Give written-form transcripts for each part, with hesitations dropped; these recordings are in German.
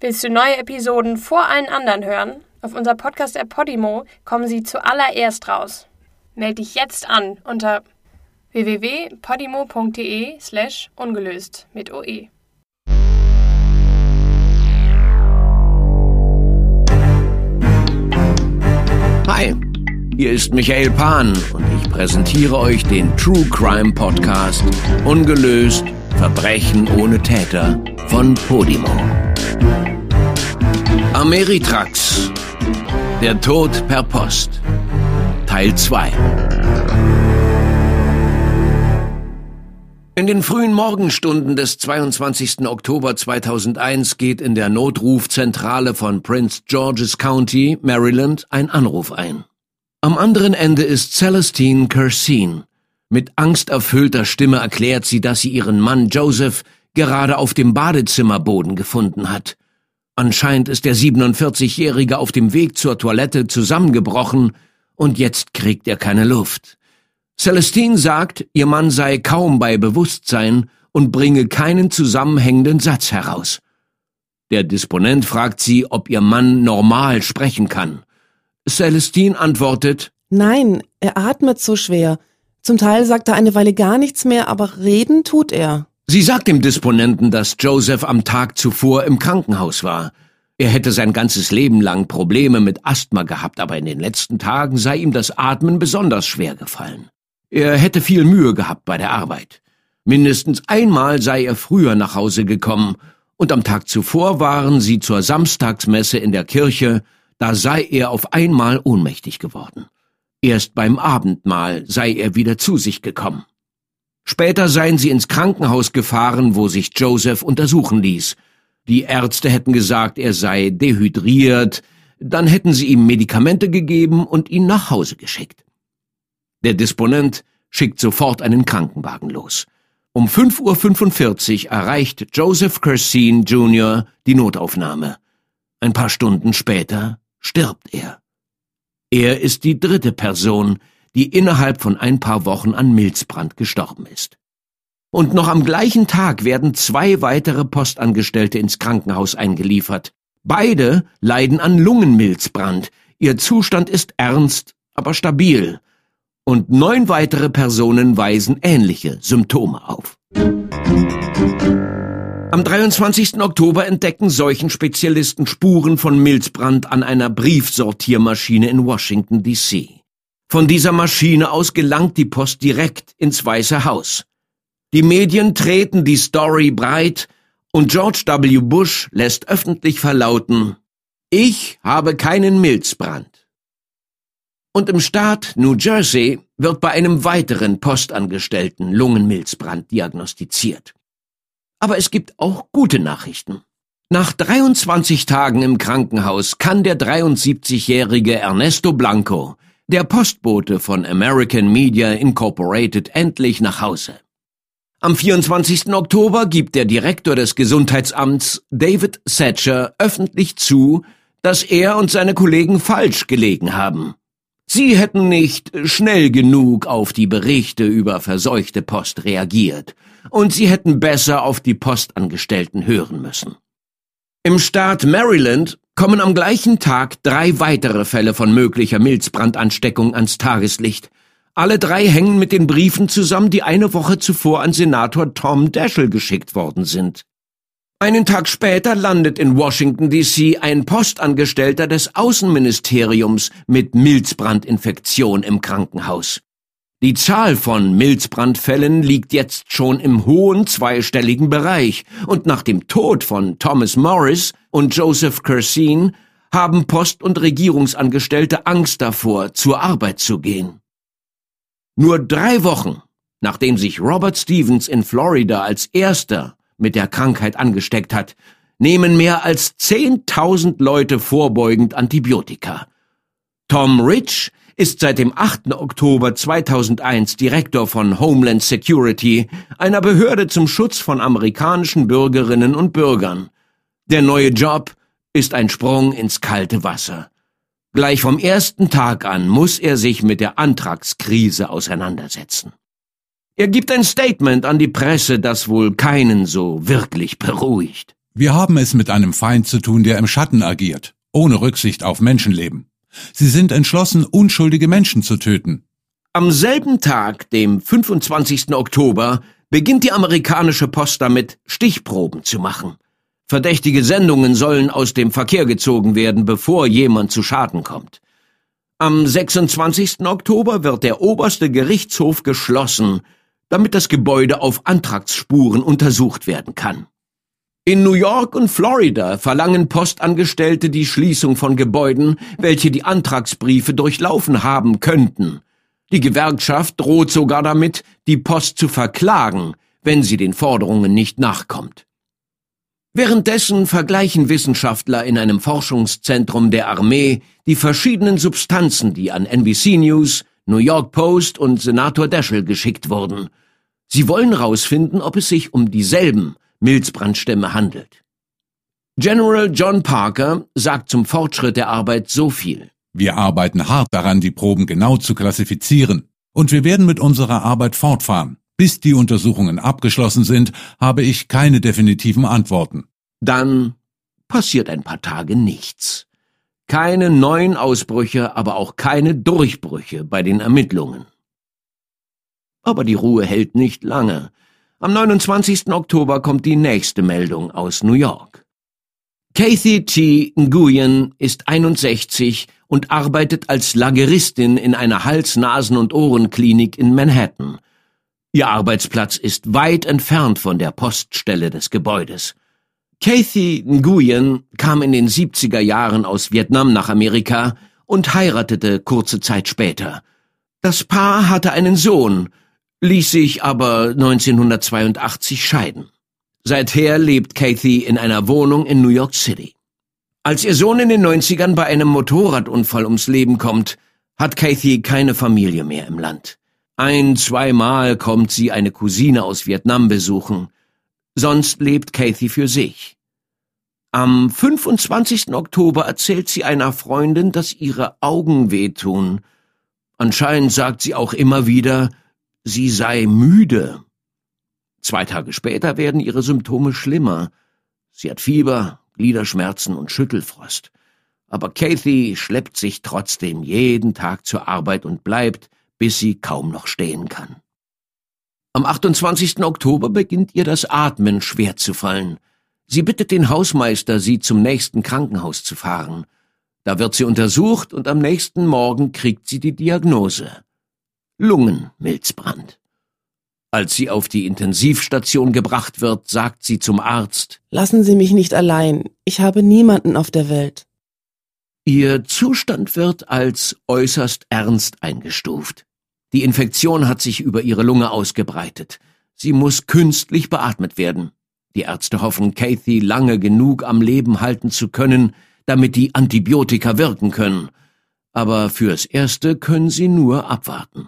Willst du neue Episoden vor allen anderen hören? Auf unser Podcast-App Podimo kommen sie zuallererst raus. Meld dich jetzt an unter www.podimo.de/ungelöst mit OE. Hi, hier ist Michael Pan und ich präsentiere euch den True Crime Podcast Ungelöst – Verbrechen ohne Täter von Podimo. Ameritrax – Der Tod per Post Teil 2. In den frühen Morgenstunden des 22. Oktober 2001 geht in der Notrufzentrale von Prince George's County, Maryland, ein Anruf ein. Am anderen Ende ist Celestine Kerseen. Mit angsterfüllter Stimme erklärt sie, dass sie ihren Mann Joseph gerade auf dem Badezimmerboden gefunden hat. Anscheinend ist der 47-Jährige auf dem Weg zur Toilette zusammengebrochen und jetzt kriegt er keine Luft. Celestine sagt, ihr Mann sei kaum bei Bewusstsein und bringe keinen zusammenhängenden Satz heraus. Der Disponent fragt sie, ob ihr Mann normal sprechen kann. Celestine antwortet: Nein, er atmet so schwer. Zum Teil sagt er eine Weile gar nichts mehr, aber reden tut er. Sie sagt dem Disponenten, dass Joseph am Tag zuvor im Krankenhaus war. Er hätte sein ganzes Leben lang Probleme mit Asthma gehabt, aber in den letzten Tagen sei ihm das Atmen besonders schwer gefallen. Er hätte viel Mühe gehabt bei der Arbeit. Mindestens einmal sei er früher nach Hause gekommen, und am Tag zuvor waren sie zur Samstagsmesse in der Kirche, da sei er auf einmal ohnmächtig geworden. Erst beim Abendmahl sei er wieder zu sich gekommen. Später seien sie ins Krankenhaus gefahren, wo sich Joseph untersuchen ließ. Die Ärzte hätten gesagt, er sei dehydriert, dann hätten sie ihm Medikamente gegeben und ihn nach Hause geschickt. Der Disponent schickt sofort einen Krankenwagen los. Um 5:45 Uhr erreicht Joseph Kerseen Jr. die Notaufnahme. Ein paar Stunden später stirbt er. Er ist die dritte Person, die innerhalb von ein paar Wochen an Milzbrand gestorben ist. Und noch am gleichen Tag werden 2 weitere Postangestellte ins Krankenhaus eingeliefert. Beide leiden an Lungenmilzbrand. Ihr Zustand ist ernst, aber stabil. Und 9 weitere Personen weisen ähnliche Symptome auf. Am 23. Oktober entdecken Seuchenspezialisten Spuren von Milzbrand an einer Briefsortiermaschine in Washington, D.C. Von dieser Maschine aus gelangt die Post direkt ins Weiße Haus. Die Medien treten die Story breit und George W. Bush lässt öffentlich verlauten: Ich habe keinen Milzbrand. Und im Staat New Jersey wird bei einem weiteren Postangestellten Lungenmilzbrand diagnostiziert. Aber es gibt auch gute Nachrichten. Nach 23 Tagen im Krankenhaus kann der 73-jährige Ernesto Blanco, der Postbote von American Media Incorporated, endlich nach Hause. Am 24. Oktober gibt der Direktor des Gesundheitsamts, David Satcher, öffentlich zu, dass er und seine Kollegen falsch gelegen haben. Sie hätten nicht schnell genug auf die Berichte über verseuchte Post reagiert und sie hätten besser auf die Postangestellten hören müssen. Im Staat Maryland kommen am gleichen Tag 3 weitere Fälle von möglicher Milzbrandansteckung ans Tageslicht. Alle 3 hängen mit den Briefen zusammen, die eine Woche zuvor an Senator Tom Daschle geschickt worden sind. Einen Tag später landet in Washington, D.C. ein Postangestellter des Außenministeriums mit Milzbrandinfektion im Krankenhaus. Die Zahl von Milzbrandfällen liegt jetzt schon im hohen zweistelligen Bereich und nach dem Tod von Thomas Morris und Joseph Kerseen haben Post- und Regierungsangestellte Angst davor, zur Arbeit zu gehen. Nur 3 Wochen, nachdem sich Robert Stevens in Florida als erster mit der Krankheit angesteckt hat, nehmen mehr als 10.000 Leute vorbeugend Antibiotika. Tom Rich ist seit dem 8. Oktober 2001 Direktor von Homeland Security, einer Behörde zum Schutz von amerikanischen Bürgerinnen und Bürgern. Der neue Job ist ein Sprung ins kalte Wasser. Gleich vom ersten Tag an muss er sich mit der Antragskrise auseinandersetzen. Er gibt ein Statement an die Presse, das wohl keinen so wirklich beruhigt. Wir haben es mit einem Feind zu tun, der im Schatten agiert, ohne Rücksicht auf Menschenleben. Sie sind entschlossen, unschuldige Menschen zu töten. Am selben Tag, dem 25. Oktober, beginnt die amerikanische Post damit, Stichproben zu machen. Verdächtige Sendungen sollen aus dem Verkehr gezogen werden, bevor jemand zu Schaden kommt. Am 26. Oktober wird der oberste Gerichtshof geschlossen, damit das Gebäude auf Antragsspuren untersucht werden kann. In New York und Florida verlangen Postangestellte die Schließung von Gebäuden, welche die Antragsbriefe durchlaufen haben könnten. Die Gewerkschaft droht sogar damit, die Post zu verklagen, wenn sie den Forderungen nicht nachkommt. Währenddessen vergleichen Wissenschaftler in einem Forschungszentrum der Armee die verschiedenen Substanzen, die an NBC News, New York Post und Senator Daschle geschickt wurden. Sie wollen herausfinden, ob es sich um dieselben Milzbrandstämme handelt. General John Parker sagt zum Fortschritt der Arbeit so viel. Wir arbeiten hart daran, die Proben genau zu klassifizieren. Und wir werden mit unserer Arbeit fortfahren. Bis die Untersuchungen abgeschlossen sind, habe ich keine definitiven Antworten. Dann passiert ein paar Tage nichts. Keine neuen Ausbrüche, aber auch keine Durchbrüche bei den Ermittlungen. Aber die Ruhe hält nicht lange. Am 29. Oktober kommt die nächste Meldung aus New York. Kathy T. Nguyen ist 61 und arbeitet als Lageristin in einer Hals-, Nasen- und Ohrenklinik in Manhattan. Ihr Arbeitsplatz ist weit entfernt von der Poststelle des Gebäudes. Kathy Nguyen kam in den 70er Jahren aus Vietnam nach Amerika und heiratete kurze Zeit später. Das Paar hatte einen Sohn, ließ sich aber 1982 scheiden. Seither lebt Kathy in einer Wohnung in New York City. Als ihr Sohn in den 90ern bei einem Motorradunfall ums Leben kommt, hat Kathy keine Familie mehr im Land. 1-2 Mal kommt sie eine Cousine aus Vietnam besuchen. Sonst lebt Kathy für sich. Am 25. Oktober erzählt sie einer Freundin, dass ihre Augen wehtun. Anscheinend sagt sie auch immer wieder, sie sei müde. 2 Tage später werden ihre Symptome schlimmer. Sie hat Fieber, Gliederschmerzen und Schüttelfrost. Aber Kathy schleppt sich trotzdem jeden Tag zur Arbeit und bleibt, bis sie kaum noch stehen kann. Am 28. Oktober beginnt ihr das Atmen schwer zu fallen. Sie bittet den Hausmeister, sie zum nächsten Krankenhaus zu fahren. Da wird sie untersucht und am nächsten Morgen kriegt sie die Diagnose: Lungenmilzbrand. Als sie auf die Intensivstation gebracht wird, sagt sie zum Arzt: Lassen Sie mich nicht allein. Ich habe niemanden auf der Welt. Ihr Zustand wird als äußerst ernst eingestuft. Die Infektion hat sich über ihre Lunge ausgebreitet. Sie muss künstlich beatmet werden. Die Ärzte hoffen, Kathy lange genug am Leben halten zu können, damit die Antibiotika wirken können. Aber fürs Erste können sie nur abwarten.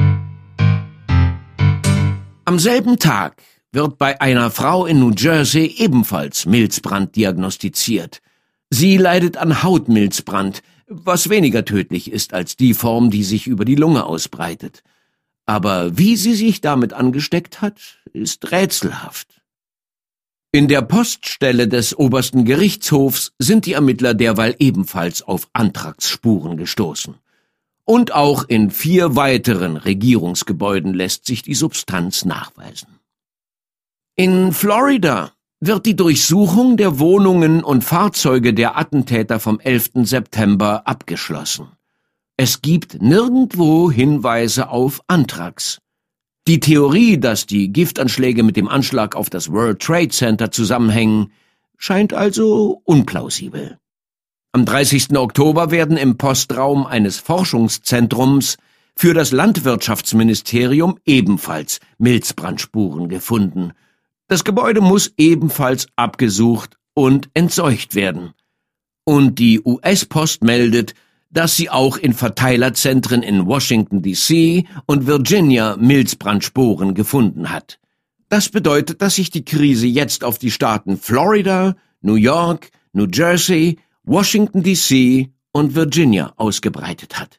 Am selben Tag wird bei einer Frau in New Jersey ebenfalls Milzbrand diagnostiziert. Sie leidet an Hautmilzbrand, was weniger tödlich ist als die Form, die sich über die Lunge ausbreitet. Aber wie sie sich damit angesteckt hat, ist rätselhaft. In der Poststelle des obersten Gerichtshofs sind die Ermittler derweil ebenfalls auf Antragsspuren gestoßen. Und auch in 4 weiteren Regierungsgebäuden lässt sich die Substanz nachweisen. In Florida wird die Durchsuchung der Wohnungen und Fahrzeuge der Attentäter vom 11. September abgeschlossen. Es gibt nirgendwo Hinweise auf Anthrax. Die Theorie, dass die Giftanschläge mit dem Anschlag auf das World Trade Center zusammenhängen, scheint also unplausibel. Am 30. Oktober werden im Postraum eines Forschungszentrums für das Landwirtschaftsministerium ebenfalls Milzbrandspuren gefunden. Das Gebäude muss ebenfalls abgesucht und entseucht werden. Und die US-Post meldet, dass sie auch in Verteilerzentren in Washington, D.C. und Virginia Milzbrandsporen gefunden hat. Das bedeutet, dass sich die Krise jetzt auf die Staaten Florida, New York, New Jersey, Washington, D.C. und Virginia ausgebreitet hat.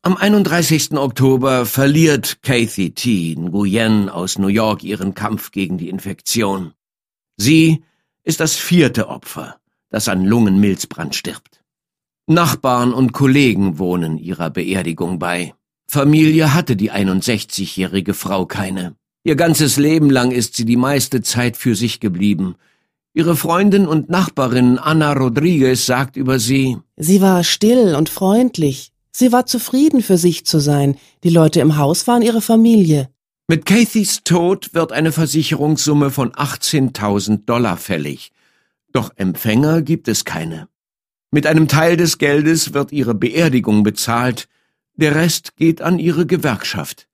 Am 31. Oktober verliert Kathy T. Nguyen aus New York ihren Kampf gegen die Infektion. Sie ist das 4. Opfer, das an Lungenmilzbrand stirbt. Nachbarn und Kollegen wohnen ihrer Beerdigung bei. Familie hatte die 61-jährige Frau keine. Ihr ganzes Leben lang ist sie die meiste Zeit für sich geblieben. Ihre Freundin und Nachbarin Anna Rodriguez sagt über sie: Sie war still und freundlich. Sie war zufrieden, für sich zu sein. Die Leute im Haus waren ihre Familie. Mit Kathys Tod wird eine Versicherungssumme von $18.000 fällig. Doch Empfänger gibt es keine. Mit einem Teil des Geldes wird ihre Beerdigung bezahlt. Der Rest geht an ihre Gewerkschaft.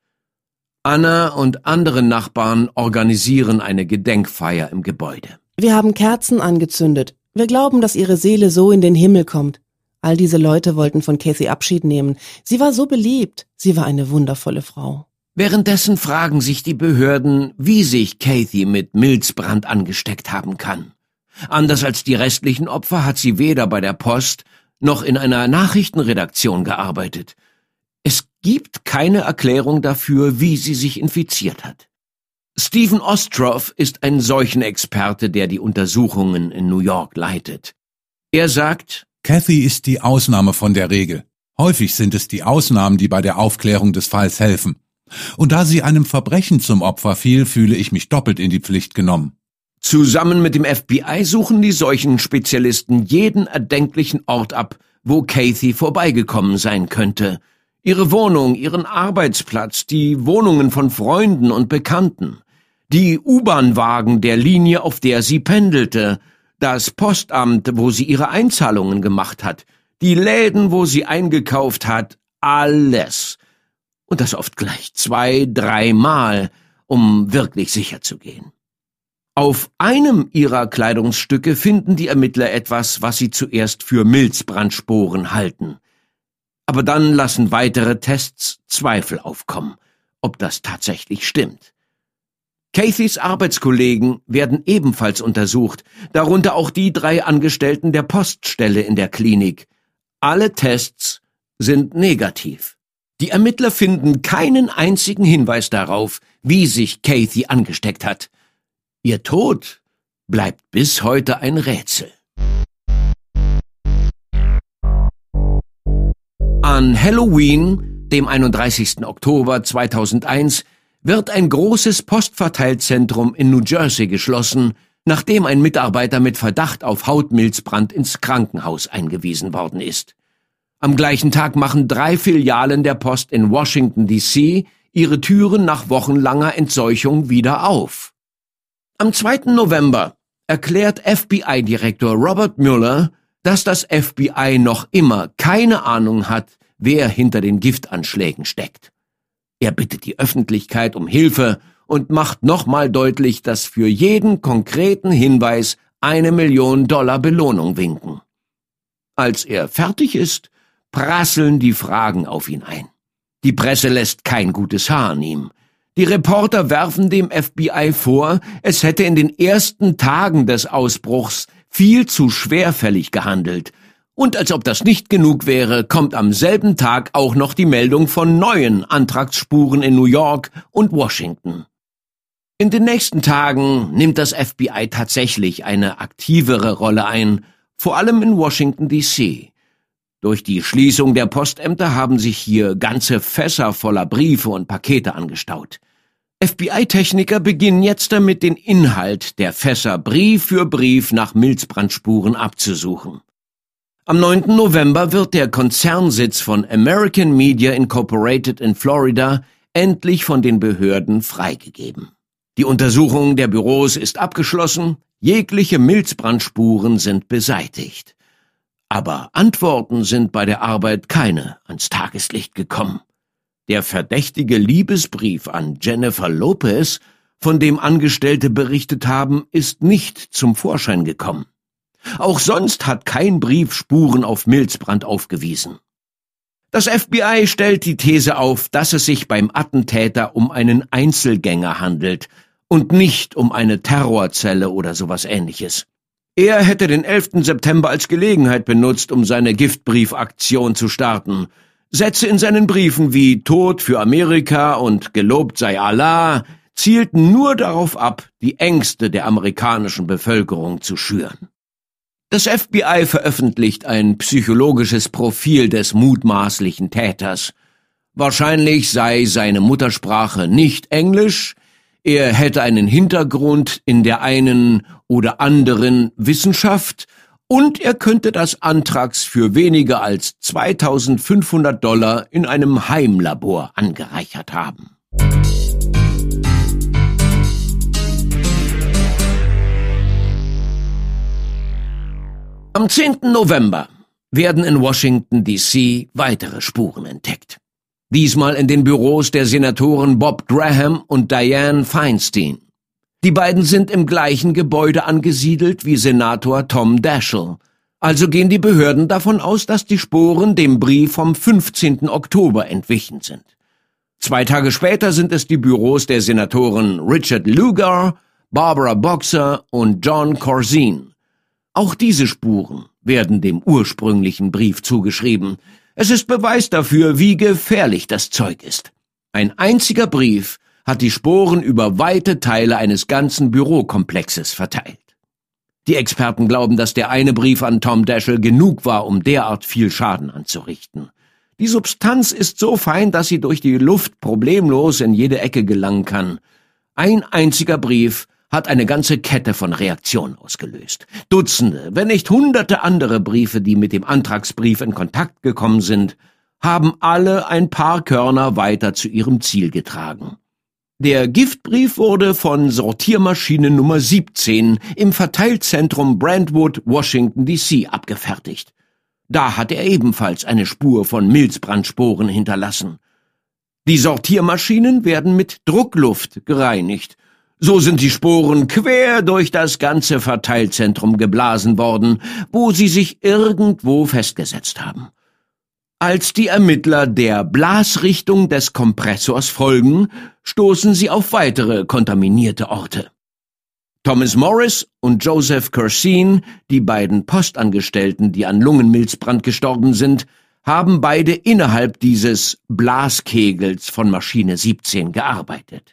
Anna und andere Nachbarn organisieren eine Gedenkfeier im Gebäude. Wir haben Kerzen angezündet. Wir glauben, dass ihre Seele so in den Himmel kommt. All diese Leute wollten von Kathy Abschied nehmen. Sie war so beliebt. Sie war eine wundervolle Frau. Währenddessen fragen sich die Behörden, wie sich Kathy mit Milzbrand angesteckt haben kann. Anders als die restlichen Opfer hat sie weder bei der Post noch in einer Nachrichtenredaktion gearbeitet. Es gibt keine Erklärung dafür, wie sie sich infiziert hat. Stephen Ostroff ist ein Seuchenexperte, der die Untersuchungen in New York leitet. Er sagt: Kathy ist die Ausnahme von der Regel. Häufig sind es die Ausnahmen, die bei der Aufklärung des Falls helfen. Und da sie einem Verbrechen zum Opfer fiel, fühle ich mich doppelt in die Pflicht genommen. Zusammen mit dem FBI suchen die Seuchenspezialisten jeden erdenklichen Ort ab, wo Kathy vorbeigekommen sein könnte. Ihre Wohnung, ihren Arbeitsplatz, die Wohnungen von Freunden und Bekannten, die U-Bahn-Wagen der Linie, auf der sie pendelte, das Postamt, wo sie ihre Einzahlungen gemacht hat, die Läden, wo sie eingekauft hat, alles. Und das oft gleich 2-3 Mal, um wirklich sicher zu gehen. Auf einem ihrer Kleidungsstücke finden die Ermittler etwas, was sie zuerst für Milzbrandsporen halten. Aber dann lassen weitere Tests Zweifel aufkommen, ob das tatsächlich stimmt. Kathys Arbeitskollegen werden ebenfalls untersucht, darunter auch die 3 Angestellten der Poststelle in der Klinik. Alle Tests sind negativ. Die Ermittler finden keinen einzigen Hinweis darauf, wie sich Kathy angesteckt hat. Ihr Tod bleibt bis heute ein Rätsel. An Halloween, dem 31. Oktober 2001, wird ein großes Postverteilzentrum in New Jersey geschlossen, nachdem ein Mitarbeiter mit Verdacht auf Hautmilzbrand ins Krankenhaus eingewiesen worden ist. Am gleichen Tag machen 3 Filialen der Post in Washington, D.C. ihre Türen nach wochenlanger Entseuchung wieder auf. Am 2. November erklärt FBI-Direktor Robert Mueller, dass das FBI noch immer keine Ahnung hat, wer hinter den Giftanschlägen steckt. Er bittet die Öffentlichkeit um Hilfe und macht nochmal deutlich, dass für jeden konkreten Hinweis $1 Million Belohnung winken. Als er fertig ist, prasseln die Fragen auf ihn ein. Die Presse lässt kein gutes Haar an ihm. Die Reporter werfen dem FBI vor, es hätte in den ersten Tagen des Ausbruchs viel zu schwerfällig gehandelt. Und als ob das nicht genug wäre, kommt am selben Tag auch noch die Meldung von neuen Antragsspuren in New York und Washington. In den nächsten Tagen nimmt das FBI tatsächlich eine aktivere Rolle ein, vor allem in Washington, D.C. Durch die Schließung der Postämter haben sich hier ganze Fässer voller Briefe und Pakete angestaut. FBI-Techniker beginnen jetzt damit, den Inhalt der Fässer Brief für Brief nach Milzbrandspuren abzusuchen. Am 9. November wird der Konzernsitz von American Media Incorporated in Florida endlich von den Behörden freigegeben. Die Untersuchung der Büros ist abgeschlossen, jegliche Milzbrandspuren sind beseitigt. Aber Antworten sind bei der Arbeit keine ans Tageslicht gekommen. Der verdächtige Liebesbrief an Jennifer Lopez, von dem Angestellte berichtet haben, ist nicht zum Vorschein gekommen. Auch sonst hat kein Brief Spuren auf Milzbrand aufgewiesen. Das FBI stellt die These auf, dass es sich beim Attentäter um einen Einzelgänger handelt und nicht um eine Terrorzelle oder sowas Ähnliches. Er hätte den 11. September als Gelegenheit benutzt, um seine Giftbriefaktion zu starten. Sätze in seinen Briefen wie »Tod für Amerika« und »Gelobt sei Allah« zielten nur darauf ab, die Ängste der amerikanischen Bevölkerung zu schüren. Das FBI veröffentlicht ein psychologisches Profil des mutmaßlichen Täters. Wahrscheinlich sei seine Muttersprache nicht Englisch, er hätte einen Hintergrund in der einen oder anderen Wissenschaft und er könnte das Anthrax für weniger als $2.500 in einem Heimlabor angereichert haben. Am 10. November werden in Washington, D.C. weitere Spuren entdeckt. Diesmal in den Büros der Senatoren Bob Graham und Dianne Feinstein. Die beiden sind im gleichen Gebäude angesiedelt wie Senator Tom Daschle. Also gehen die Behörden davon aus, dass die Spuren dem Brief vom 15. Oktober entwichen sind. 2 Tage später sind es die Büros der Senatoren Richard Lugar, Barbara Boxer und John Corzine. Auch diese Spuren werden dem ursprünglichen Brief zugeschrieben. Es ist Beweis dafür, wie gefährlich das Zeug ist. Ein einziger Brief hat die Sporen über weite Teile eines ganzen Bürokomplexes verteilt. Die Experten glauben, dass der eine Brief an Tom Daschle genug war, um derart viel Schaden anzurichten. Die Substanz ist so fein, dass sie durch die Luft problemlos in jede Ecke gelangen kann. Ein einziger Brief hat eine ganze Kette von Reaktionen ausgelöst. Dutzende, wenn nicht Hunderte andere Briefe, die mit dem Antragsbrief in Kontakt gekommen sind, haben alle ein paar Körner weiter zu ihrem Ziel getragen. Der Giftbrief wurde von Sortiermaschine Nummer 17 im Verteilzentrum Brentwood, Washington, D.C. abgefertigt. Da hat er ebenfalls eine Spur von Milzbrandsporen hinterlassen. Die Sortiermaschinen werden mit Druckluft gereinigt. So sind die Sporen quer durch das ganze Verteilzentrum geblasen worden, wo sie sich irgendwo festgesetzt haben. Als die Ermittler der Blasrichtung des Kompressors folgen, stoßen sie auf weitere kontaminierte Orte. Thomas Morris und Joseph Corzine, die beiden Postangestellten, die an Lungenmilzbrand gestorben sind, haben beide innerhalb dieses Blaskegels von Maschine 17 gearbeitet.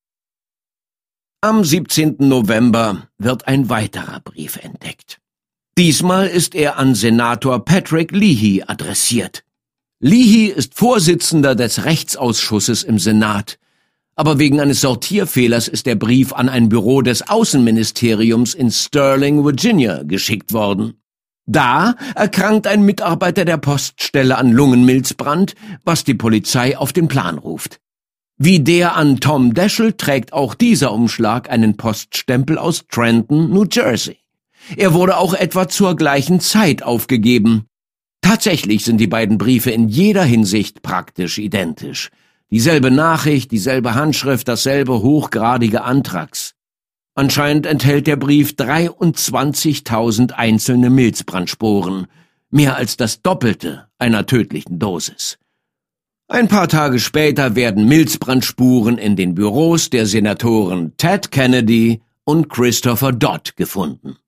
Am 17. November wird ein weiterer Brief entdeckt. Diesmal ist er an Senator Patrick Leahy adressiert. Leahy ist Vorsitzender des Rechtsausschusses im Senat, aber wegen eines Sortierfehlers ist der Brief an ein Büro des Außenministeriums in Sterling, Virginia, geschickt worden. Da erkrankt ein Mitarbeiter der Poststelle an Lungenmilzbrand, was die Polizei auf den Plan ruft. Wie der an Tom Daschle trägt auch dieser Umschlag einen Poststempel aus Trenton, New Jersey. Er wurde auch etwa zur gleichen Zeit aufgegeben. Tatsächlich sind die beiden Briefe in jeder Hinsicht praktisch identisch. Dieselbe Nachricht, dieselbe Handschrift, dasselbe hochgradige Anthrax. Anscheinend enthält der Brief 23.000 einzelne Milzbrandsporen, mehr als das Doppelte einer tödlichen Dosis. Ein paar Tage später werden Milzbrandspuren in den Büros der Senatoren Ted Kennedy und Christopher Dodd gefunden.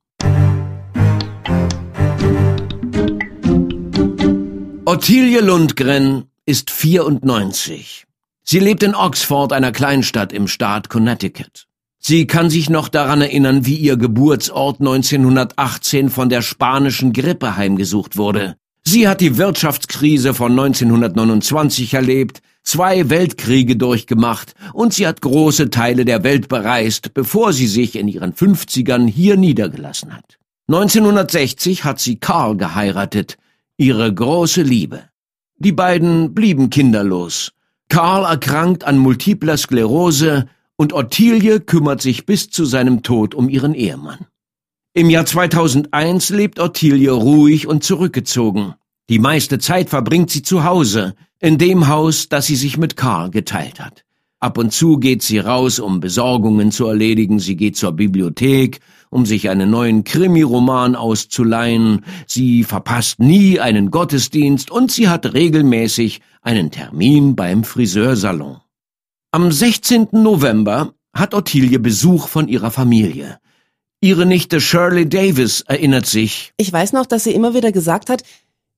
Ottilie Lundgren ist 94. Sie lebt in Oxford, einer Kleinstadt im Staat Connecticut. Sie kann sich noch daran erinnern, wie ihr Geburtsort 1918 von der spanischen Grippe heimgesucht wurde. Sie hat die Wirtschaftskrise von 1929 erlebt, 2 Weltkriege durchgemacht und sie hat große Teile der Welt bereist, bevor sie sich in ihren 50ern hier niedergelassen hat. 1960 hat sie Carl geheiratet, ihre große Liebe. Die beiden blieben kinderlos. Carl erkrankt an multipler Sklerose und Ottilie kümmert sich bis zu seinem Tod um ihren Ehemann. Im Jahr 2001 lebt Ottilie ruhig und zurückgezogen. Die meiste Zeit verbringt sie zu Hause, in dem Haus, das sie sich mit Carl geteilt hat. Ab und zu geht sie raus, um Besorgungen zu erledigen. Sie geht zur Bibliothek, um sich einen neuen Krimiroman auszuleihen. Sie verpasst nie einen Gottesdienst und sie hat regelmäßig einen Termin beim Friseursalon. Am 16. November hat Ottilie Besuch von ihrer Familie. Ihre Nichte Shirley Davis erinnert sich: Ich weiß noch, dass sie immer wieder gesagt hat,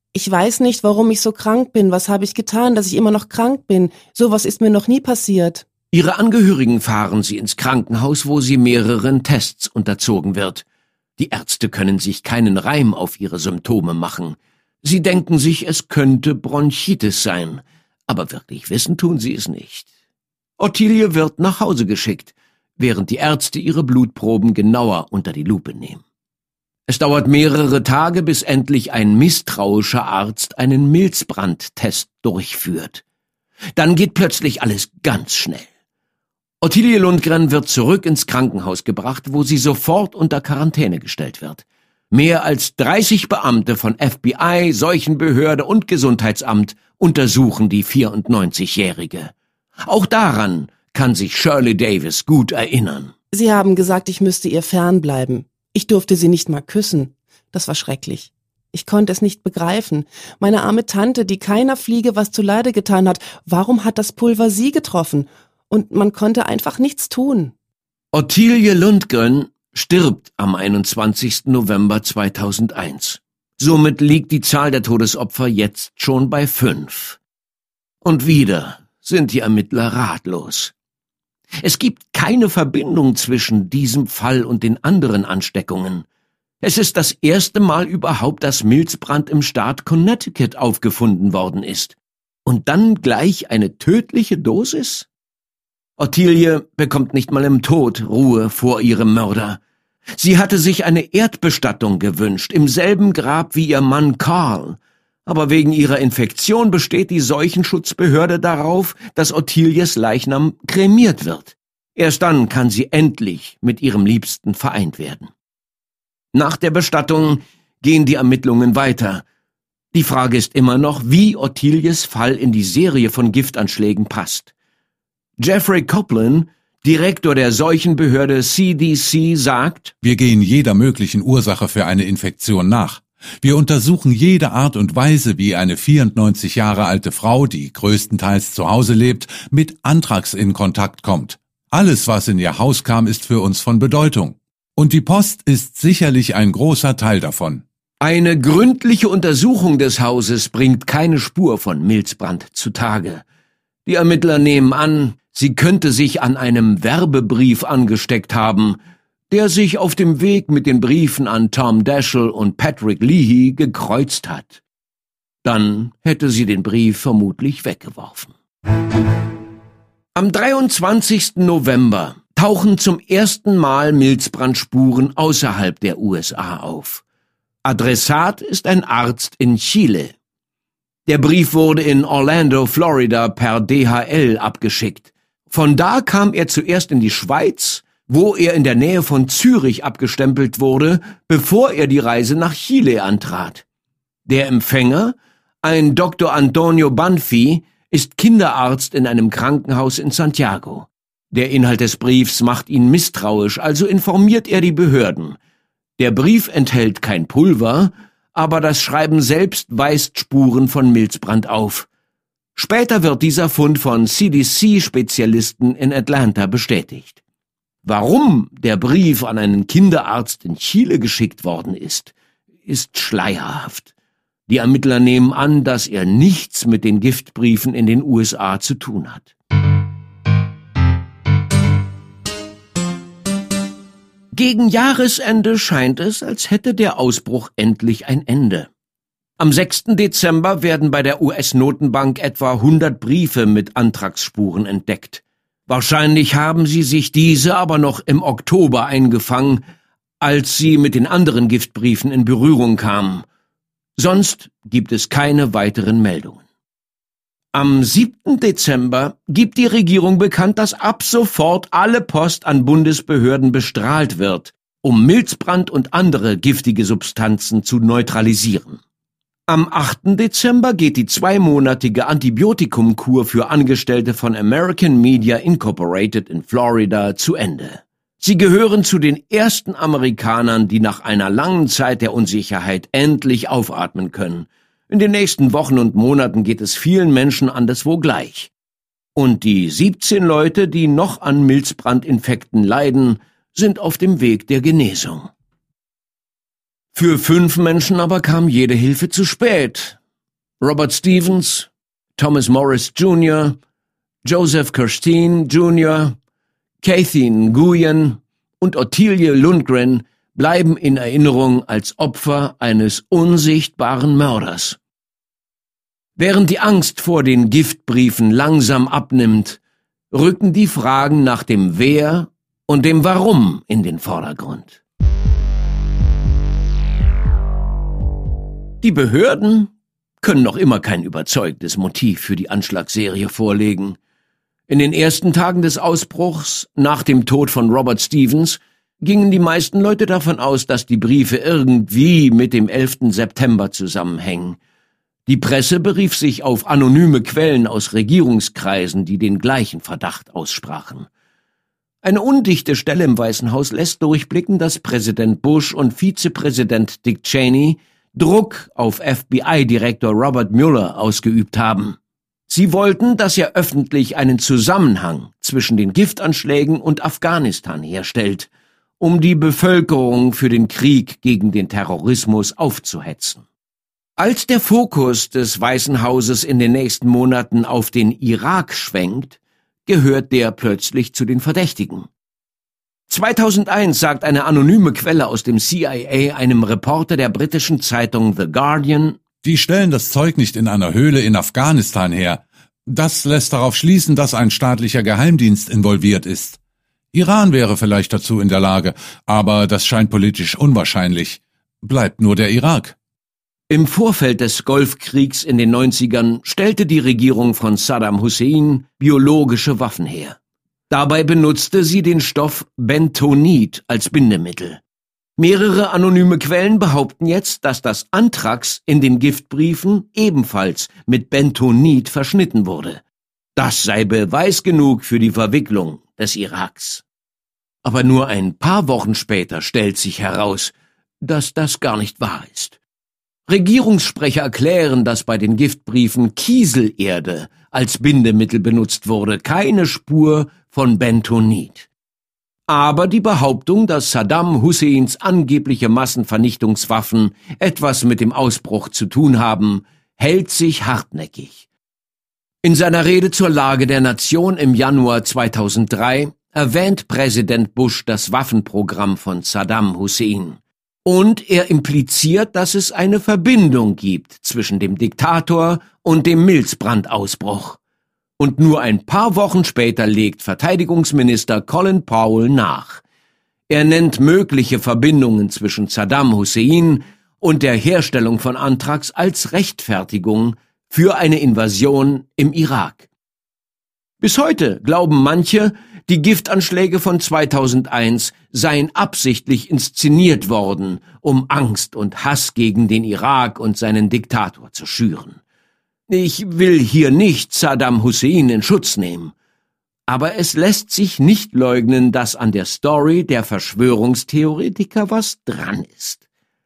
Ich weiß nicht, warum ich so krank bin. Was habe ich getan, dass ich immer noch krank bin? Sowas ist mir noch nie passiert. Ihre Angehörigen fahren sie ins Krankenhaus, wo sie mehreren Tests unterzogen wird. Die Ärzte können sich keinen Reim auf ihre Symptome machen. Sie denken sich, es könnte Bronchitis sein, aber wirklich wissen tun sie es nicht. Ottilie wird nach Hause geschickt, während die Ärzte ihre Blutproben genauer unter die Lupe nehmen. Es dauert mehrere Tage, bis endlich ein misstrauischer Arzt einen Milzbrandtest durchführt. Dann geht plötzlich alles ganz schnell. Ottilie Lundgren wird zurück ins Krankenhaus gebracht, wo sie sofort unter Quarantäne gestellt wird. Mehr als 30 Beamte von FBI, Seuchenbehörde und Gesundheitsamt untersuchen die 94-Jährige. Auch daran kann sich Shirley Davis gut erinnern. Sie haben gesagt, ich müsste ihr fernbleiben. Ich durfte sie nicht mal küssen. Das war schrecklich. Ich konnte es nicht begreifen. Meine arme Tante, die keiner Fliege was zuleide getan hat, warum hat das Pulver sie getroffen? Und man konnte einfach nichts tun. Ottilie Lundgren stirbt am 21. November 2001. Somit liegt die Zahl der Todesopfer jetzt schon bei 5. Und wieder sind die Ermittler ratlos. Es gibt keine Verbindung zwischen diesem Fall und den anderen Ansteckungen. Es ist das erste Mal überhaupt, dass Milzbrand im Staat Connecticut aufgefunden worden ist. Und dann gleich eine tödliche Dosis? Ottilie bekommt nicht mal im Tod Ruhe vor ihrem Mörder. Sie hatte sich eine Erdbestattung gewünscht, im selben Grab wie ihr Mann Carl. Aber wegen ihrer Infektion besteht die Seuchenschutzbehörde darauf, dass Ottilies Leichnam kremiert wird. Erst dann kann sie endlich mit ihrem Liebsten vereint werden. Nach der Bestattung gehen die Ermittlungen weiter. Die Frage ist immer noch, wie Ottilies Fall in die Serie von Giftanschlägen passt. Jeffrey Copeland, Direktor der Seuchenbehörde CDC, sagt: Wir gehen jeder möglichen Ursache für eine Infektion nach. Wir untersuchen jede Art und Weise, wie eine 94 Jahre alte Frau, die größtenteils zu Hause lebt, mit Anthrax in Kontakt kommt. Alles, was in ihr Haus kam, ist für uns von Bedeutung. Und die Post ist sicherlich ein großer Teil davon. Eine gründliche Untersuchung des Hauses bringt keine Spur von Milzbrand zutage. Die Ermittler nehmen an, sie könnte sich an einem Werbebrief angesteckt haben, der sich auf dem Weg mit den Briefen an Tom Daschle und Patrick Leahy gekreuzt hat. Dann hätte sie den Brief vermutlich weggeworfen. Am 23. November tauchen zum ersten Mal Milzbrandspuren außerhalb der USA auf. Adressat ist ein Arzt in Chile. Der Brief wurde in Orlando, Florida per DHL abgeschickt. Von da kam er zuerst in die Schweiz, wo er in der Nähe von Zürich abgestempelt wurde, bevor er die Reise nach Chile antrat. Der Empfänger, ein Dr. Antonio Banfi, ist Kinderarzt in einem Krankenhaus in Santiago. Der Inhalt des Briefs macht ihn misstrauisch, also informiert er die Behörden. Der Brief enthält kein Pulver, aber das Schreiben selbst weist Spuren von Milzbrand auf. Später wird dieser Fund von CDC-Spezialisten in Atlanta bestätigt. Warum der Brief an einen Kinderarzt in Chile geschickt worden ist schleierhaft. Die Ermittler nehmen an, dass er nichts mit den Giftbriefen in den USA zu tun hat. Gegen Jahresende scheint es, als hätte der Ausbruch endlich ein Ende. Am 6. Dezember werden bei der US-Notenbank etwa 100 Briefe mit Anthraxspuren entdeckt. Wahrscheinlich haben sie sich diese aber noch im Oktober eingefangen, als sie mit den anderen Giftbriefen in Berührung kamen. Sonst gibt es keine weiteren Meldungen. Am 7. Dezember gibt die Regierung bekannt, dass ab sofort alle Post an Bundesbehörden bestrahlt wird, um Milzbrand und andere giftige Substanzen zu neutralisieren. Am 8. Dezember geht die 2-monatige Antibiotikumkur für Angestellte von American Media Incorporated in Florida zu Ende. Sie gehören zu den ersten Amerikanern, die nach einer langen Zeit der Unsicherheit endlich aufatmen können. In den nächsten Wochen und Monaten geht es vielen Menschen anderswo gleich. Und die 17 Leute, die noch an Milzbrandinfekten leiden, sind auf dem Weg der Genesung. Für 5 Menschen aber kam jede Hilfe zu spät. Robert Stevens, Thomas Morris Jr., Joseph Kirstein Jr., Kathy Nguyen und Ottilie Lundgren bleiben in Erinnerung als Opfer eines unsichtbaren Mörders. Während die Angst vor den Giftbriefen langsam abnimmt, rücken die Fragen nach dem Wer und dem Warum in den Vordergrund. Die Behörden können noch immer kein überzeugendes Motiv für die Anschlagsserie vorlegen. In den ersten Tagen des Ausbruchs, nach dem Tod von Robert Stevens, gingen die meisten Leute davon aus, dass die Briefe irgendwie mit dem 11. September zusammenhängen. Die Presse berief sich auf anonyme Quellen aus Regierungskreisen, die den gleichen Verdacht aussprachen. Eine undichte Stelle im Weißen Haus lässt durchblicken, dass Präsident Bush und Vizepräsident Dick Cheney Druck auf FBI-Direktor Robert Mueller ausgeübt haben. Sie wollten, dass er öffentlich einen Zusammenhang zwischen den Giftanschlägen und Afghanistan herstellt, um die Bevölkerung für den Krieg gegen den Terrorismus aufzuhetzen. Als der Fokus des Weißen Hauses in den nächsten Monaten auf den Irak schwenkt, gehört der plötzlich zu den Verdächtigen. 2001 sagt eine anonyme Quelle aus dem CIA einem Reporter der britischen Zeitung The Guardian: Die stellen das Zeug nicht in einer Höhle in Afghanistan her. Das lässt darauf schließen, dass ein staatlicher Geheimdienst involviert ist. Iran wäre vielleicht dazu in der Lage, aber das scheint politisch unwahrscheinlich. Bleibt nur der Irak. Im Vorfeld des Golfkriegs in den 90ern stellte die Regierung von Saddam Hussein biologische Waffen her. Dabei benutzte sie den Stoff Bentonit als Bindemittel. Mehrere anonyme Quellen behaupten jetzt, dass das Anthrax in den Giftbriefen ebenfalls mit Bentonit verschnitten wurde. Das sei Beweis genug für die Verwicklung des Iraks. Aber nur ein paar Wochen später stellt sich heraus, dass das gar nicht wahr ist. Regierungssprecher erklären, dass bei den Giftbriefen Kieselerde als Bindemittel benutzt wurde, keine Spur von Bentonit. Aber die Behauptung, dass Saddam Husseins angebliche Massenvernichtungswaffen etwas mit dem Ausbruch zu tun haben, hält sich hartnäckig. In seiner Rede zur Lage der Nation im Januar 2003 erwähnt Präsident Bush das Waffenprogramm von Saddam Hussein. Und er impliziert, dass es eine Verbindung gibt zwischen dem Diktator und dem Milzbrandausbruch. Und nur ein paar Wochen später legt Verteidigungsminister Colin Powell nach. Er nennt mögliche Verbindungen zwischen Saddam Hussein und der Herstellung von Anthrax als Rechtfertigung für eine Invasion im Irak. Bis heute glauben manche, die Giftanschläge von 2001 seien absichtlich inszeniert worden, um Angst und Hass gegen den Irak und seinen Diktator zu schüren. Ich will hier nicht Saddam Hussein in Schutz nehmen, aber es lässt sich nicht leugnen, dass an der Story der Verschwörungstheoretiker was dran ist.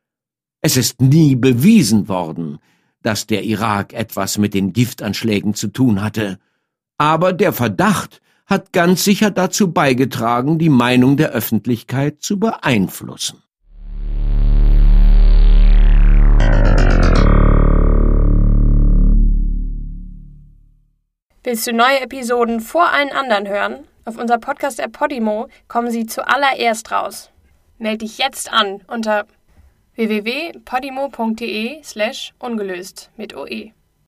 Es ist nie bewiesen worden, dass der Irak etwas mit den Giftanschlägen zu tun hatte, aber der Verdacht hat ganz sicher dazu beigetragen, die Meinung der Öffentlichkeit zu beeinflussen. Willst du neue Episoden vor allen anderen hören? Auf unserer Podcast-App Podimo kommen sie zuallererst raus. Meld dich jetzt an unter www.podimo.de/ungelöst mit OE.